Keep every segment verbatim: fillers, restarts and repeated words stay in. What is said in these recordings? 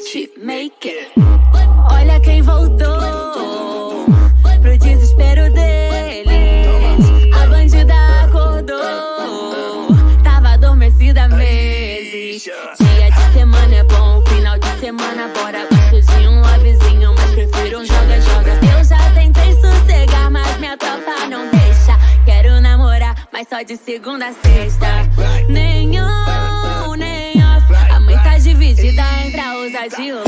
Hitmaker. Olha quem voltou pro desespero deles. A bandida acordou, tava adormecida há meses. Dia de semana é bom, final de semana bora. Gosto de um lovezinho, mas prefiro um joga-joga. Eu já tentei sossegar, mas minha tropa não deixa. Quero namorar, mas só de segunda a sexta. Nenhum, nem off. A mãe tá dividida entre a ousadia.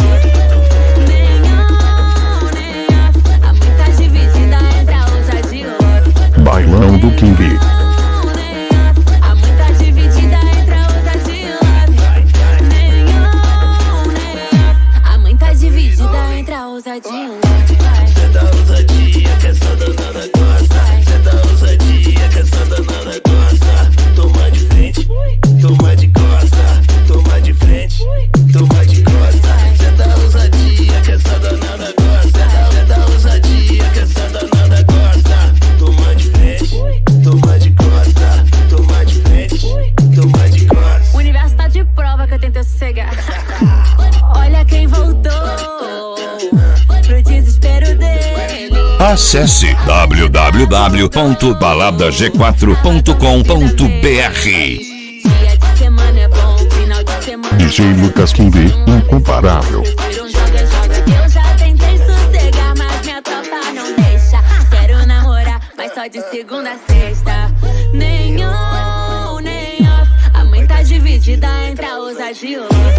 Nenhum, nem off. A mãe tá dividida entre a ousadia. Bailão do King. A mãe tá dividida entre a ousadia. Nenhum, nem off. A mãe tá dividida entre a ousadia. Cê da ousadia que essa danada gosta. Cê da ousadia que essa danada gosta. Toma de frente, toma de costa. Toma de frente, toma de costa. Cê da ousadia que essa danada gosta. Cê da ousadia que essa danada gosta. Toma de frente, toma de costa. Toma de frente, toma de costa. O universo tá de prova que eu tentei sossegar. Olha quem voltou pro desespero dele. Acesse w w w ponto balada g quatro ponto com ponto b r. Dia de semana é bom, final de semana. D J Lucas King, incomparável. Prefiro um joga-joga. Eu já tentei sossegar, mas minha tropa não deixa. Quero namorar, mas só de segunda a sexta. Nenhum, nem off. A mãe tá dividida entre a ousadia.